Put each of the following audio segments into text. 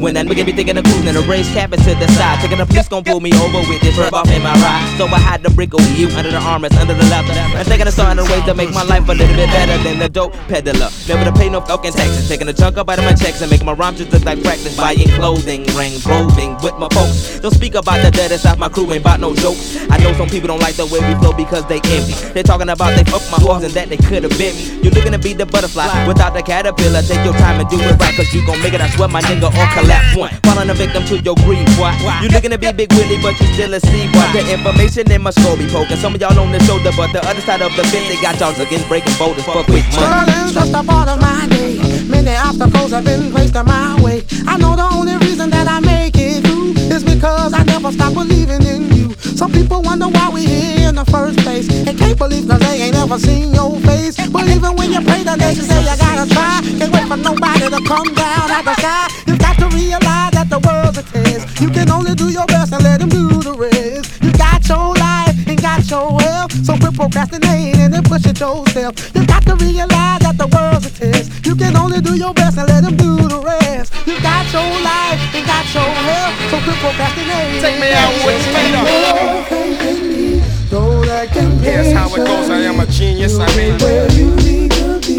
doing that. Nigga be thinking of cruising, the race cabin to the side. Thinking the police gon' pull me over with this rub off in my ride. So I had to brick you under the armrest, under the leather. I'm thinking of starting ways to make my life a little bit better than the dope peddler. Never to pay no fucking taxes. Taking a chunk up out of my checks and making my rhymes just look like practice. Buying clothing, rings, roving with my folks. Don't speak about the deadest off my crew, ain't about no jokes. I know some people don't like the way we flow because they envy. They talking about they fuck my horse and that they could have been me. You looking to be the butterfly without the caterpillar. Take your time and do it right, cause you gon' make it, I swear, my nigga, or collapse one. Falling a victim to your greed, boy. You looking to be Big Willie, but you still a C, boy. The information in my skull be poking. Some of y'all on the shoulder, but the other side of the fence, they got y'all again breaking boulders for quick money. Struggling just a part of my day. Many obstacles have been placed in my way. I know the only reason that I make it through is because I never stop believing in you. Some people wonder why we here in the first place. They can't believe cause they ain't ever seen your face. But even when you pray, the nation say you gotta try. Can't wait for nobody to come down out the sky. You got to realize that the world's a test. You can only do your best and let them do the rest. You got your life and got your health, so quit procrastinating and push it yourself. You got to realize that the world's a test. You can only do your best and let them do the rest. You got your life and got your health, so quit procrastinating. Take me out with speed up. Here's how it goes. I am a genius. I mean, you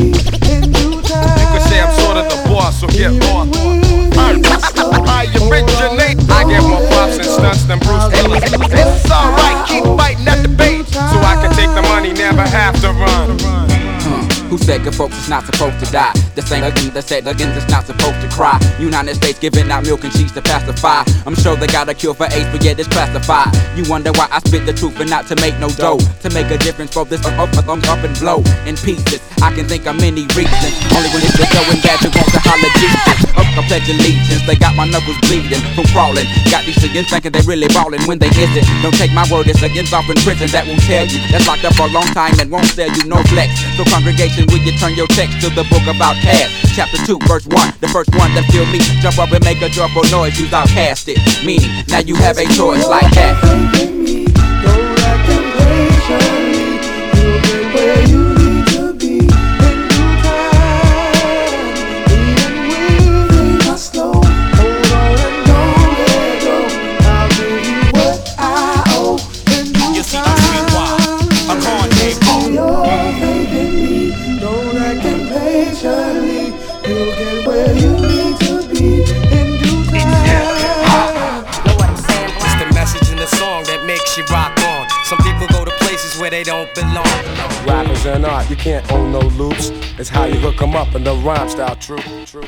could say I'm sort of the boss, so get lost. I originate. I get more props and stunts than Bruce Willis. It's alright, keep fighting at the bait, so I can take the money, never have to run. Who said good folks is not supposed to die? The same again that said again that's not supposed to cry. United States giving out milk and cheese to pacify. I'm sure they got a cure for AIDS, but yet it's classified. You wonder why I spit the truth and not to make no dough. To make a difference for this up and blow in pieces. I can think of many reasons. Only when it's just going bad you want to holler Jesus. I pledge allegiance. They got my knuckles bleeding from crawling. Got these chickens thinking they really ballin' when they isn't. Don't take my word, it's against off in prison that won't tell you. That's locked up for a long time and won't sell you no flex. So congregation, will you turn your text to the book about cash? Chapter 2, verse 1. The first one that feel me, jump up and make a joyful noise. You've outcast it. Meaning, now you have a choice like that. Don't act impatiently. You'll get where you need to be in due time. Even when things are slow, hold on and don't let go. I'll give you what I owe in due time. I'm on day Your faith in me. Don't act impatiently. You'll get where you need to be in due time. It's the message in the song that makes you rock on. Some people go to places where they don't belong. Rappers and art, you can't own no loops. It's how you hook 'em up in the rhyme style, true.